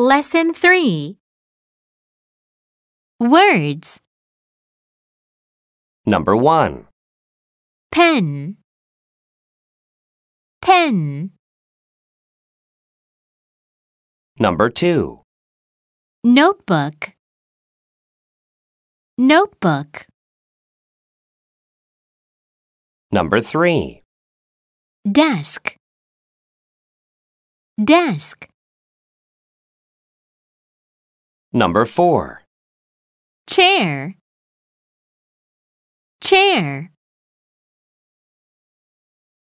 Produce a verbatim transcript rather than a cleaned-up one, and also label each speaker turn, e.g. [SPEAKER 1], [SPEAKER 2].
[SPEAKER 1] Lesson three. Words.
[SPEAKER 2] Number one.
[SPEAKER 1] Pen. Pen.
[SPEAKER 2] Number two.
[SPEAKER 1] Notebook. Notebook.
[SPEAKER 2] Number three.
[SPEAKER 1] Desk. Desk.
[SPEAKER 2] Number four.
[SPEAKER 1] Chair. Chair.